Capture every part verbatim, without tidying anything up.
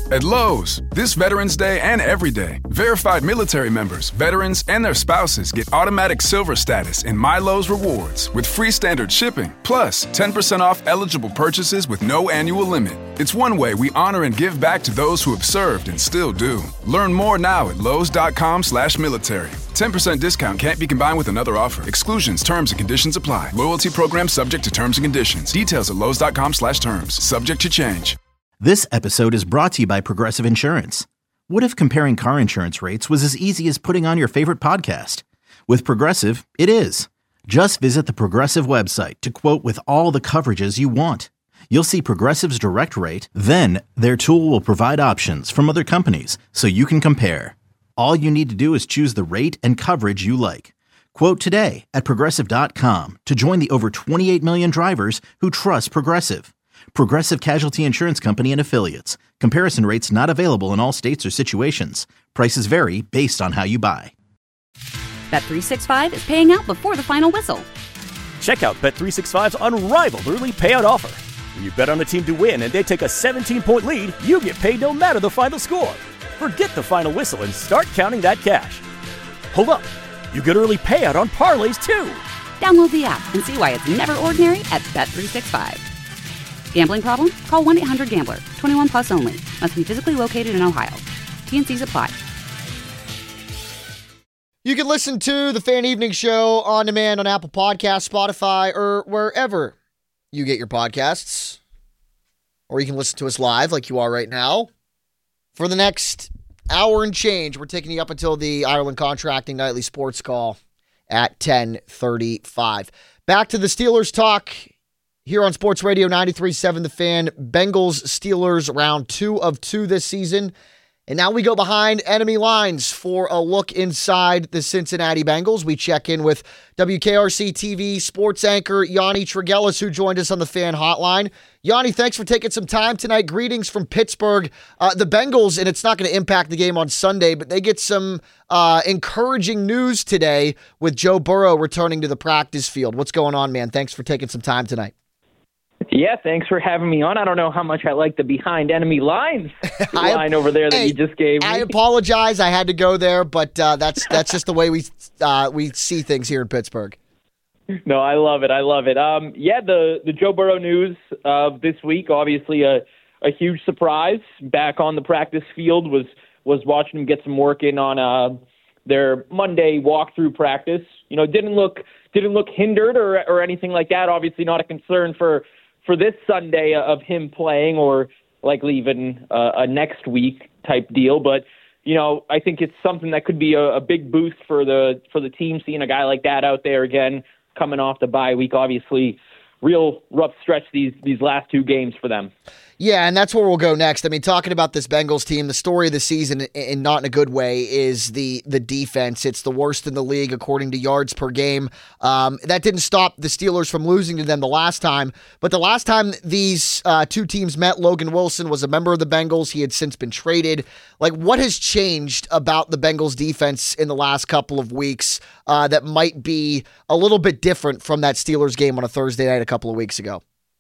At Lowe's, this Veterans Day and every day, verified military members, veterans, and their spouses get automatic silver status in My Lowe's Rewards with free standard shipping, plus ten percent off eligible purchases with no annual limit. It's one way we honor and give back to those who have served and still do. Learn more now at lowes.com slash military. ten percent discount can't be combined with another offer. Exclusions, terms, and conditions apply. Loyalty program subject to terms and conditions. Details at lowes.com slash terms. Subject to change. This episode is brought to you by Progressive Insurance. What if comparing car insurance rates was as easy as putting on your favorite podcast? With Progressive, it is. Just visit the Progressive website to quote with all the coverages you want. You'll see Progressive's direct rate, then their tool will provide options from other companies so you can compare. All you need to do is choose the rate and coverage you like. Quote today at progressive dot com to join the over twenty-eight million drivers who trust Progressive. Progressive Casualty Insurance Company and Affiliates. Comparison rates not available in all states or situations. Prices vary based on how you buy. Bet three sixty-five is paying out before the final whistle. Check out Bet three sixty-five's unrivaled early payout offer. When you bet on a team to win and they take a seventeen-point lead, you get paid no matter the final score. Forget the final whistle and start counting that cash. Hold up. You get early payout on parlays, too. Download the app and see why it's never ordinary at Bet three sixty-five. Gambling problem? Call one eight hundred gambler. twenty-one plus only. Must be physically located in Ohio. T and C's apply. You can listen to the Fan Evening Show on demand on Apple Podcasts, Spotify, or wherever you get your podcasts. Or you can listen to us live like you are right now. For the next hour and change, we're taking you up until the Ireland Contracting Nightly Sports Call at ten thirty-five. Back to the Steelers talk here on Sports Radio ninety-three point seven The Fan. Bengals Steelers round two of two this season. And now we go behind enemy lines for a look inside the Cincinnati Bengals. We check in with W K R C T V sports anchor Yanni Tregillis, who joined us on the Fan Hotline. Yanni, thanks for taking some time tonight. Greetings from Pittsburgh. Uh, the Bengals, and it's not going to impact the game on Sunday, but they get some uh, encouraging news today with Joe Burrow returning to the practice field. What's going on, man? Thanks for taking some time tonight. Yeah, thanks for having me on. I don't know how much I like the behind enemy lines line over there that hey, you just gave me. I apologize. I had to go there, but uh, that's that's just the way we uh, we see things here in Pittsburgh. No, I love it. I love it. Um, yeah, the, the Joe Burrow news of this week, obviously a, a huge surprise. Back on the practice field, was was watching him get some work in on uh, their Monday walkthrough practice. You know, didn't look didn't look hindered or or anything like that. Obviously, not a concern for. for this Sunday of him playing or likely even uh, a next week type deal. But, you know, I think it's something that could be a, a big boost for the for the team, seeing a guy like that out there again, coming off the bye week. Obviously, real rough stretch these these last two games for them. Yeah, and that's where we'll go next. I mean, talking about this Bengals team, the story of the season, and not in a good way, is the the defense. It's the worst in the league according to yards per game. Um, that didn't stop the Steelers from losing to them the last time. But the last time these uh, two teams met, Logan Wilson was a member of the Bengals. He had since been traded. Like, what has changed about the Bengals defense in the last couple of weeks uh, that might be a little bit different from that Steelers game on a Thursday night a couple of weeks ago?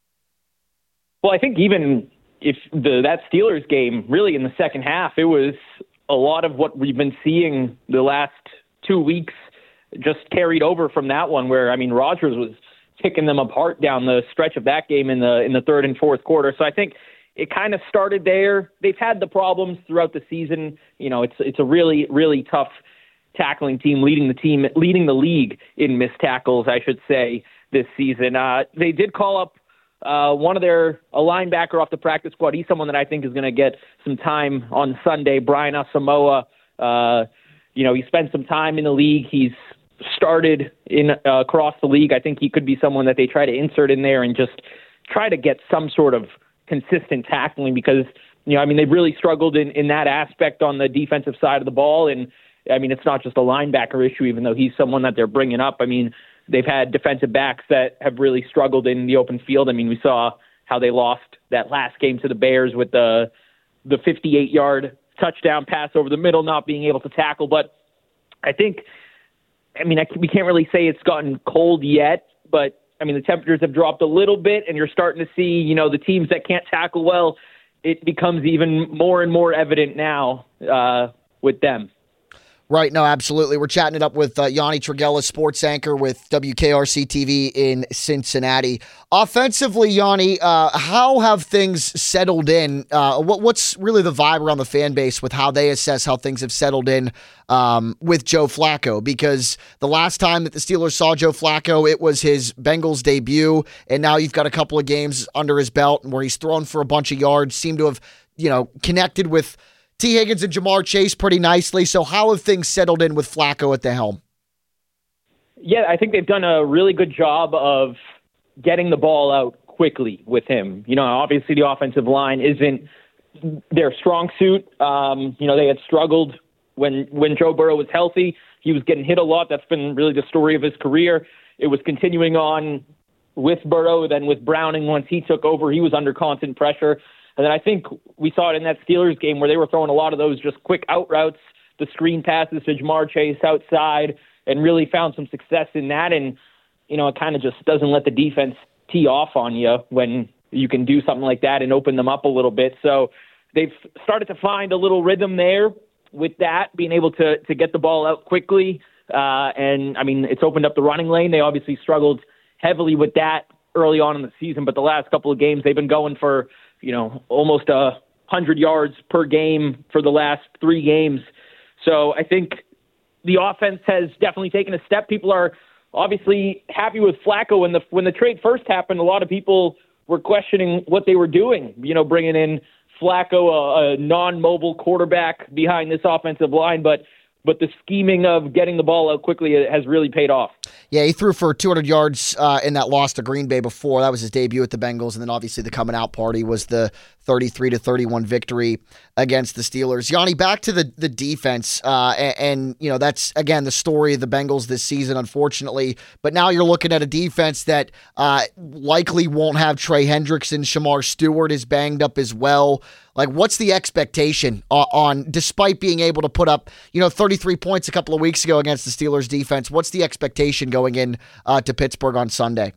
Well, I think even if the that Steelers game, really in the second half, it was a lot of what we've been seeing the last two weeks just carried over from that one where, I mean, Rodgers was picking them apart down the stretch of that game in the in the third and fourth quarter. So I think it kind of started there. They've had the problems throughout the season. You know, it's it's a really, really tough tackling team, leading the team, leading the league in missed tackles, I should say, this season. Uh, they did call up Uh, one of their a linebacker off the practice squad. He's someone that I think is going to get some time on Sunday. Brian Asamoah. Uh, you know, he spent some time in the league. He's started in uh, across the league. I think he could be someone that they try to insert in there and just try to get some sort of consistent tackling because, you know, I mean, they've really struggled in, in that aspect on the defensive side of the ball. And, I mean, it's not just a linebacker issue, even though he's someone that they're bringing up. I mean, they've had defensive backs that have really struggled in the open field. I mean, we saw how they lost that last game to the Bears with the the fifty-eight-yard touchdown pass over the middle, not being able to tackle. But I think, I mean, I, we can't really say it's gotten cold yet, but, I mean, the temperatures have dropped a little bit, and you're starting to see, you know, the teams that can't tackle well, it becomes even more and more evident now uh, with them. Right, no, absolutely. We're chatting it up with uh, Yanni Tragela, sports anchor with W K R C T V in Cincinnati. Offensively, Yanni, uh, how have things settled in? Uh, what, what's really the vibe around the fan base with how they assess how things have settled in um, with Joe Flacco? Because the last time that the Steelers saw Joe Flacco, it was his Bengals debut, and now you've got a couple of games under his belt where he's thrown for a bunch of yards, seemed to have, you know, connected with T. Higgins and Jamar Chase pretty nicely. So how have things settled in with Flacco at the helm? Yeah, I think they've done a really good job of getting the ball out quickly with him. You know, obviously the offensive line isn't their strong suit. Um, you know, they had struggled when when Joe Burrow was healthy. He was getting hit a lot. That's been really the story of his career. It was continuing on with Burrow, then with Browning once he took over. He was under constant pressure. And then I think we saw it in that Steelers game where they were throwing a lot of those just quick out routes, the screen passes to Jamar Chase outside, and really found some success in that. And, you know, it kind of just doesn't let the defense tee off on you when you can do something like that and open them up a little bit. So they've started to find a little rhythm there with that, being able to, to get the ball out quickly. Uh, and, I mean, it's opened up the running lane. They obviously struggled heavily with that early on in the season, but the last couple of games they've been going for, you know, almost a hundred yards per game for the last three games. So I think the offense has definitely taken a step. People are obviously happy with Flacco. When the when the trade first happened, a lot of people were questioning what they were doing. You know, bringing in Flacco, a, a non-mobile quarterback behind this offensive line, but but the scheming of getting the ball out quickly has really paid off. Yeah, he threw for two hundred yards uh, in that loss to Green Bay before. That was his debut at the Bengals, and then obviously the coming out party was the thirty-three to thirty-one victory against the Steelers. Yanni, back to the the defense, uh, and, and you know that's again the story of the Bengals this season, unfortunately. But now you're looking at a defense that uh, likely won't have Trey Hendrickson. Shamar Stewart is banged up as well. Like, what's the expectation uh, on, despite being able to put up, you know, thirty-three points a couple of weeks ago against the Steelers defense, what's the expectation going in uh, to Pittsburgh on Sunday?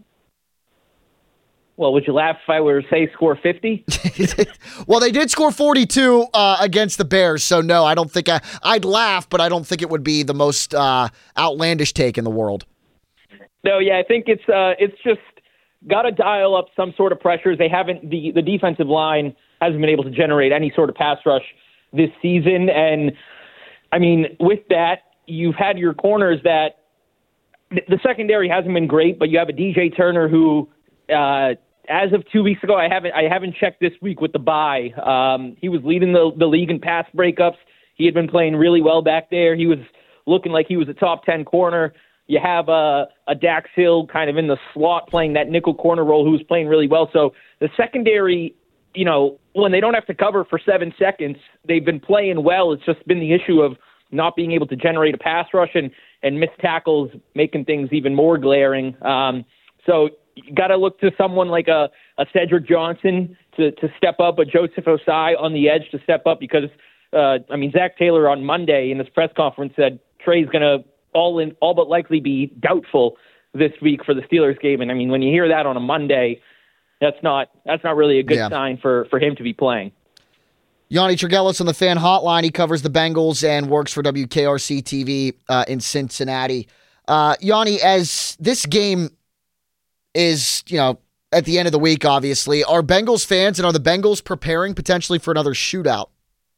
Well, would you laugh if I were to say score fifty? Well, they did score forty-two uh, against the Bears, so no, I don't think I, I'd laugh, but I don't think it would be the most uh, outlandish take in the world. No, yeah, I think it's uh, it's just got to dial up some sort of pressures. They haven't, the, the defensive line hasn't been able to generate any sort of pass rush this season. And, I mean, with that, you've had your corners that the secondary hasn't been great, but you have a D J Turner who, uh, as of two weeks ago, I haven't I haven't checked this week with the bye. Um, he was leading the, the league in pass breakups. He had been playing really well back there. He was looking like he was a top ten corner. You have a, a Dax Hill kind of in the slot playing that nickel corner role who was playing really well. So the secondary, you know, when they don't have to cover for seven seconds, they've been playing well. It's just been the issue of not being able to generate a pass rush and, and missed tackles, making things even more glaring. Um, so you got to look to someone like a, a Cedric Johnson to, to step up, a Joseph Osai on the edge to step up because, uh, I mean, Zach Taylor on Monday in this press conference said Trey's going to all in all but likely be doubtful this week for the Steelers game. And I mean, when you hear that on a Monday, that's not that's not really a good yeah. sign for, for him to be playing. Yanni Tragela on the Fan Hotline. He covers the Bengals and works for W K R C T V uh, in Cincinnati. Uh, Yanni, as this game is, you know, at the end of the week, obviously, are Bengals fans and are the Bengals preparing potentially for another shootout?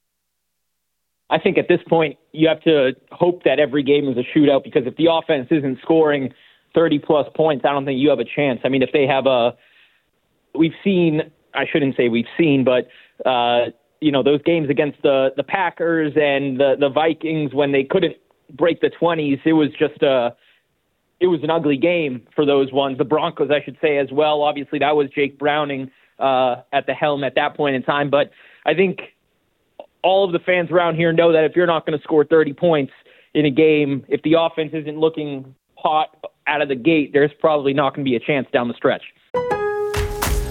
I think at this point you have to hope that every game is a shootout because if the offense isn't scoring thirty plus points, I don't think you have a chance. I mean, if they have a, we've seen, I shouldn't say we've seen, but, uh, you know, those games against the, the Packers and the, the Vikings when they couldn't break the twenties, it was just a, it was an ugly game for those ones. The Broncos, I should say as well. Obviously that was Jake Browning uh, at the helm at that point in time. But I think all of the fans around here know that if you're not going to score thirty points in a game, if the offense isn't looking hot out of the gate, there's probably not going to be a chance down the stretch.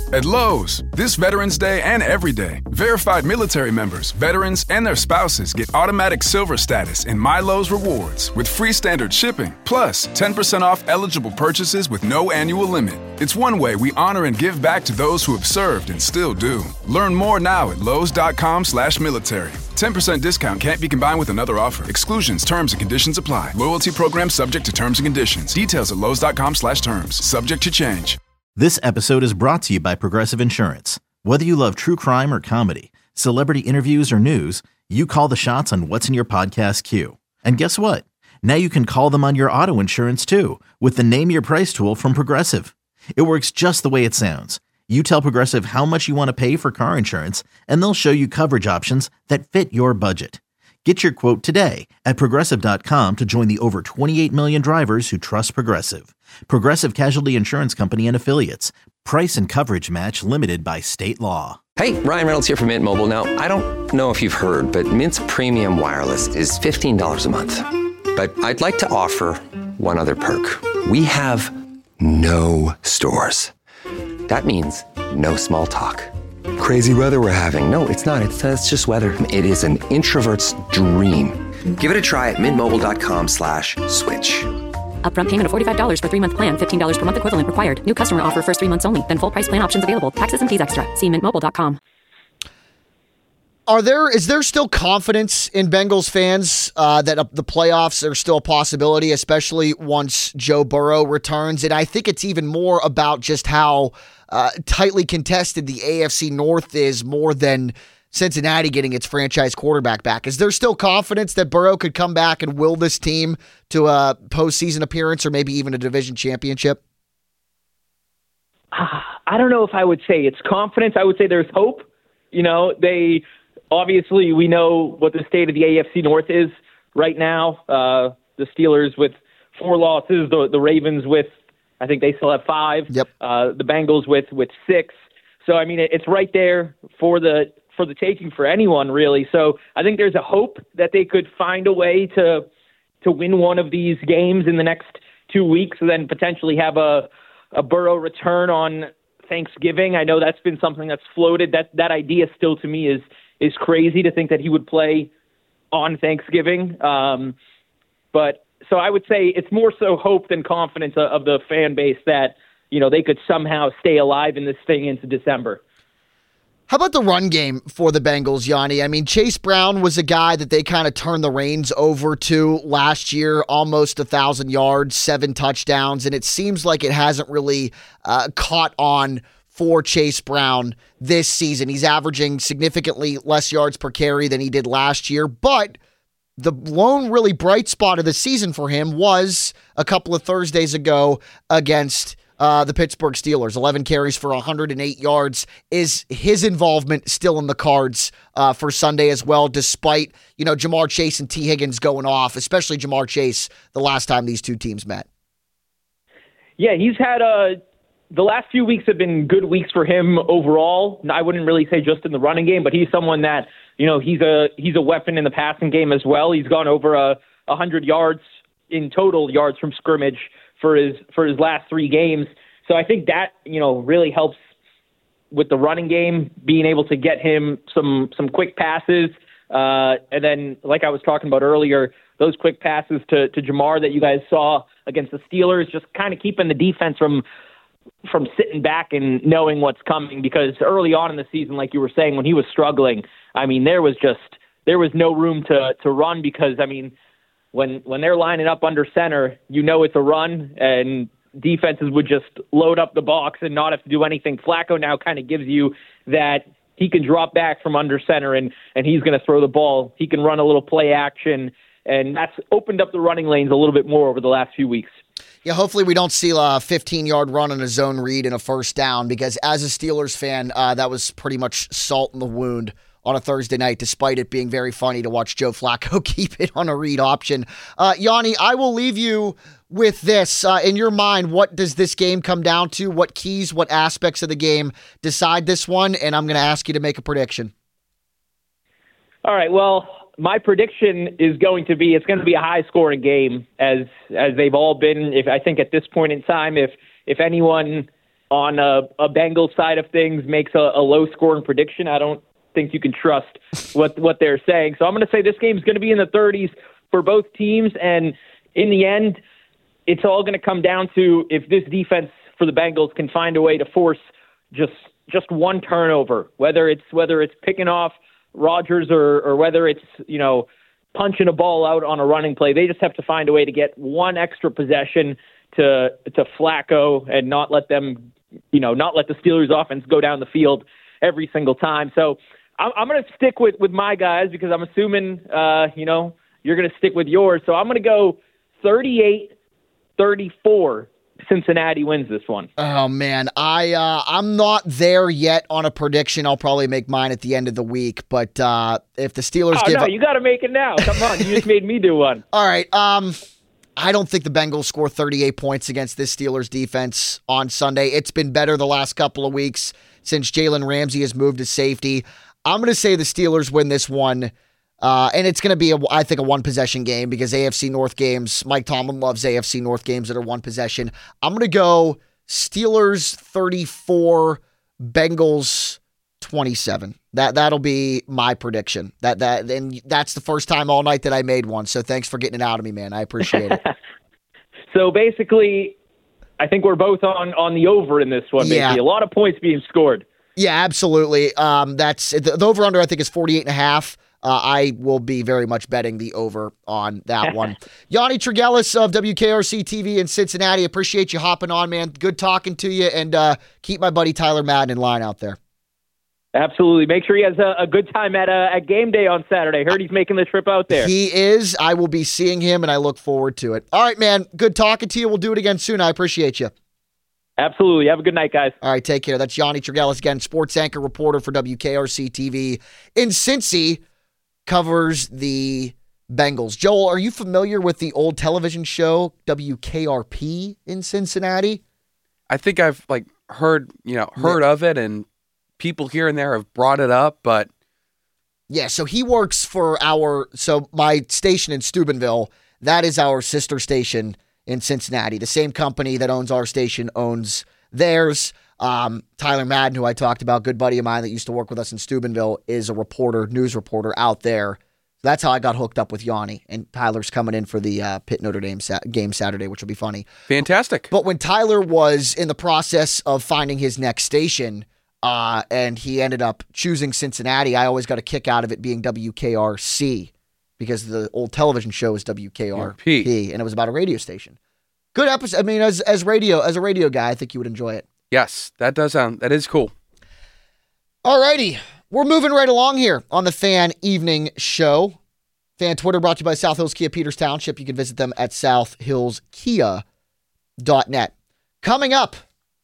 At Lowe's, this Veterans Day and every day, verified military members, veterans, and their spouses get automatic silver status in My Lowe's Rewards with free standard shipping, plus ten percent off eligible purchases with no annual limit. It's one way we honor and give back to those who have served and still do. Learn more now at lowes.com slash military. ten percent discount can't be combined with another offer. Exclusions, terms, and conditions apply. Loyalty program subject to terms and conditions. Details at lowes.com slash terms. Subject to change. This episode is brought to you by Progressive Insurance. Whether you love true crime or comedy, celebrity interviews or news, you call the shots on what's in your podcast queue. And guess what? Now you can call them on your auto insurance too with the Name Your Price tool from Progressive. It works just the way it sounds. You tell Progressive how much you want to pay for car insurance, and they'll show you coverage options that fit your budget. Get your quote today at Progressive dot com to join the over twenty-eight million drivers who trust Progressive. Progressive Casualty Insurance Company and Affiliates. Price and coverage match limited by state law. Hey, Ryan Reynolds here from Mint Mobile. Now, I don't know if you've heard, but Mint's premium wireless is fifteen dollars a month. But I'd like to offer one other perk. We have no stores. That means no small talk. Crazy weather we're having. No, it's not. It's, uh, it's just weather. It is an introvert's dream. Give it a try at mintmobile.com slash switch. Upfront payment of forty-five dollars for three-month plan, fifteen dollars per month equivalent required. New customer offer first three months only. Then full price plan options available. Taxes and fees extra. See mint mobile dot com. Are there is there still confidence in Bengals fans uh, that uh, the playoffs are still a possibility, especially once Joe Burrow returns? And I think it's even more about just how uh, tightly contested the A F C North is, more than Cincinnati getting its franchise quarterback back. Is there still confidence that Burrow could come back and will this team to a postseason appearance or maybe even a division championship? I don't know if I would say it's confidence. I would say there's hope. You know, they obviously we know what the state of the A F C North is right now. Uh, the Steelers with four losses, the, the Ravens with, I think they still have five. Yep. Uh, the Bengals with, with six. So, I mean, it, it's right there for the for the taking for anyone, really. So I think there's a hope that they could find a way to to win one of these games in the next two weeks and then potentially have a, a Burrow return on Thanksgiving. I know that's been something that's floated. That that idea still to me is is crazy to think that he would play on Thanksgiving. Um, but so I would say it's more so hope than confidence of, of the fan base that, you know, they could somehow stay alive in this thing into December. How about the run game for the Bengals, Yanni? I mean, Chase Brown was a guy that they kind of turned the reins over to last year, almost one thousand yards, seven touchdowns, and it seems like it hasn't really uh, caught on for Chase Brown this season. He's averaging significantly less yards per carry than he did last year, but the lone really bright spot of the season for him was a couple of Thursdays ago against Uh, the Pittsburgh Steelers. eleven carries for one hundred eight yards. Is his involvement still in the cards uh, for Sunday as well, despite, you know, Jamar Chase and T. Higgins going off, especially Jamar Chase the last time these two teams met? Yeah, he's had a the last few weeks have been good weeks for him overall. I wouldn't really say just in the running game, but he's someone that, you know, he's a he's a weapon in the passing game as well. He's gone over a one hundred yards in total yards from scrimmage for his for his last three games. So I think that, you know, really helps with the running game, being able to get him some some quick passes. Uh, and then, like I was talking about earlier, those quick passes to, to Jamar that you guys saw against the Steelers, just kind of keeping the defense from from sitting back and knowing what's coming. Because early on in the season, like you were saying, when he was struggling, I mean, there was just there was no room to to run because, I mean, When when they're lining up under center, you know it's a run, and defenses would just load up the box and not have to do anything. Flacco now kind of gives you that he can drop back from under center, and, and he's going to throw the ball. He can run a little play action, and that's opened up the running lanes a little bit more over the last few weeks. Yeah, hopefully we don't see a fifteen-yard run on a zone read and a first down, because as a Steelers fan, uh, that was pretty much salt in the wound on a Thursday night, despite it being very funny to watch Joe Flacco keep it on a read option. Uh, Yanni, I will leave you with this. Uh, in your mind, what does this game come down to? What keys, what aspects of the game decide this one? And I'm going to ask you to make a prediction. All right, well, my prediction is going to be it's going to be a high-scoring game, as as they've all been. If I think at this point in time, if if anyone on a, a Bengals side of things makes a, a low-scoring prediction. I don't think you can trust what what they're saying. So I'm going to say this game is going to be in the thirties for both teams, and in the end, it's all going to come down to if this defense for the Bengals can find a way to force just just one turnover, whether it's whether it's picking off Rodgers or or whether it's, you know, punching a ball out on a running play. They just have to find a way to get one extra possession to to Flacco and not let them, you know, not let the Steelers offense go down the field every single time. So I'm, I'm going to stick with, with my guys because I'm assuming, uh, you know, you're going to stick with yours. So I'm going to go thirty-eight thirty-four. Cincinnati wins this one. Oh man, I uh, I'm not there yet on a prediction. I'll probably make mine at the end of the week. But uh, if the Steelers oh, give, no, up... you got to make it now. Come on, you just made me do one. All right. Um, I don't think the Bengals score thirty-eight points against this Steelers defense on Sunday. It's been better the last couple of weeks since Jalen Ramsey has moved to safety. I'm going to say the Steelers win this one. Uh, and it's going to be, a, I think, a one-possession game because A F C North games, Mike Tomlin loves A F C North games that are one possession. I'm going to go Steelers thirty-four, Bengals twenty-seven. That, that'll be my prediction. That that And that's the first time all night that I made one, so thanks for getting it out of me, man. I appreciate it. So basically, I think we're both on, on the over in this one. Yeah. Maybe. A lot of points being scored. Yeah, absolutely. Um, that's the, the over-under, I think, is forty-eight and a half. Uh, I will be very much betting the over on that one. Yanni Tregillis of W K R C T V in Cincinnati. Appreciate you hopping on, man. Good talking to you, and uh, keep my buddy Tyler Madden in line out there. Absolutely. Make sure he has a, a good time at uh, at game day on Saturday. Heard he's making the trip out there. He is. I will be seeing him, and I look forward to it. All right, man. Good talking to you. We'll do it again soon. I appreciate you. Absolutely. Have a good night, guys. All right, take care. That's Yanni Tregillis again, sports anchor reporter for W K R C T V in Cincy. Covers the Bengals. Joel, are you familiar with the old television show W K R P in Cincinnati? I think I've like heard, you know, heard yeah. of it, and people here and there have brought it up, but yeah, so he works for our so my station in Steubenville, that is our sister station in Cincinnati. The same company that owns our station owns theirs. Um, Tyler Madden, who I talked about, good buddy of mine that used to work with us in Steubenville, is a reporter, news reporter out there. So that's how I got hooked up with Yanni. And Tyler's coming in for the uh, Pitt Notre Dame sa- game Saturday, which will be funny. Fantastic. But when Tyler was in the process of finding his next station, uh, and he ended up choosing Cincinnati, I always got a kick out of it being W K R C because the old television show is W K R P, P. And it was about a radio station. Good episode. I mean, as as radio as a radio guy, I think you would enjoy it. Yes, that does sound, that is cool. All righty. We're moving right along here on the Fan Evening Show. Fan Twitter brought to you by South Hills Kia Peters Township. You can visit them at south hills kia dot net. Coming up,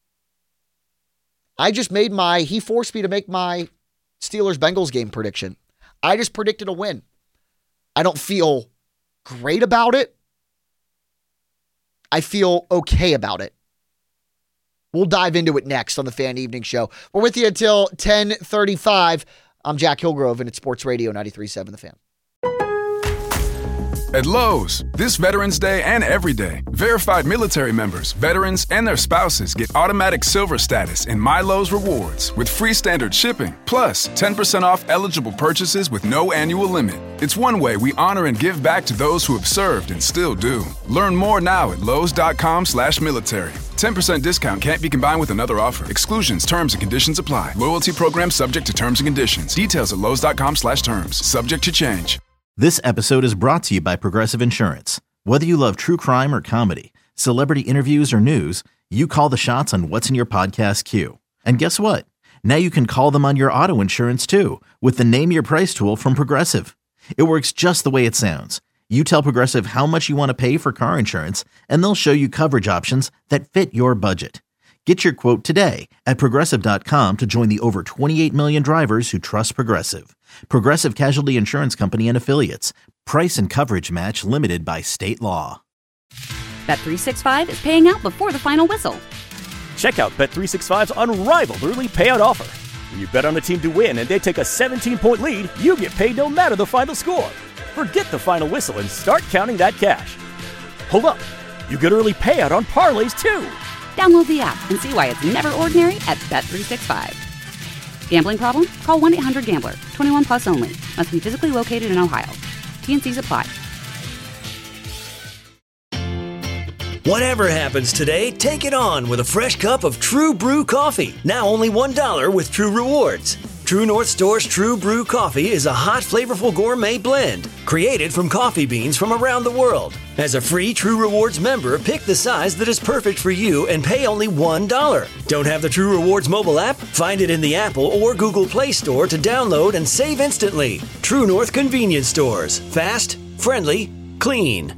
I just made my, he forced me to make my Steelers-Bengals game prediction. I just predicted a win. I don't feel great about it. I feel okay about it. We'll dive into it next on the Fan Evening Show. We're with you until ten thirty-five. I'm Jack Hillgrove, and it's Sports Radio ninety-three point seven The Fan. At Lowe's, this Veterans Day and every day, verified military members, veterans, and their spouses get automatic silver status in My Lowe's Rewards with free standard shipping, plus ten percent off eligible purchases with no annual limit. It's one way we honor and give back to those who have served and still do. Learn more now at lowes.com slash military. ten percent discount can't be combined with another offer. Exclusions, terms, and conditions apply. Loyalty program subject to terms and conditions. Details at lowes.com slash terms. Subject to change. This episode is brought to you by Progressive Insurance. Whether you love true crime or comedy, celebrity interviews or news, you call the shots on what's in your podcast queue. And guess what? Now you can call them on your auto insurance too with the Name Your Price tool from Progressive. It works just the way it sounds. You tell Progressive how much you want to pay for car insurance, and they'll show you coverage options that fit your budget. Get your quote today at Progressive dot com to join the over twenty-eight million drivers who trust Progressive. Progressive Casualty Insurance Company and Affiliates. Price and coverage match limited by state law. Bet three sixty-five is paying out before the final whistle. Check out Bet three sixty-five's unrivaled early payout offer. When you bet on a team to win and they take a seventeen-point lead, you get paid no matter the final score. Forget the final whistle and start counting that cash. Hold up. You get early payout on parlays too. Download the app and see why it's never ordinary at Bet three sixty-five. Gambling problem? Call one eight hundred gambler. twenty-one plus only. Must be physically located in Ohio. T N Cs apply. Whatever happens today, take it on with a fresh cup of True Brew coffee. Now only one dollar with True Rewards. True North Store's True Brew coffee is a hot, flavorful gourmet blend created from coffee beans from around the world. As a free True Rewards member, pick the size that is perfect for you and pay only one dollar. Don't have the True Rewards mobile app? Find it in the Apple or Google Play Store to download and save instantly. True North Convenience Stores. Fast, friendly, clean.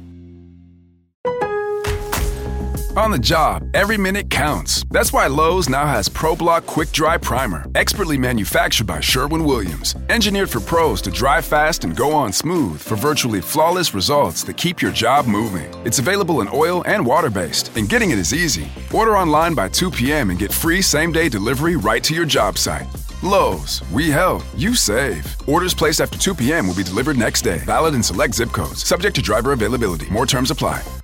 On the job, every minute counts. That's why Lowe's now has ProBlock Quick Dry Primer, expertly manufactured by Sherwin-Williams. Engineered for pros to dry fast and go on smooth for virtually flawless results that keep your job moving. It's available in oil and water-based, and getting it is easy. Order online by two p.m. and get free same-day delivery right to your job site. Lowe's, we help, you save. Orders placed after two p.m. will be delivered next day. Valid in select zip codes. Subject to driver availability. More terms apply.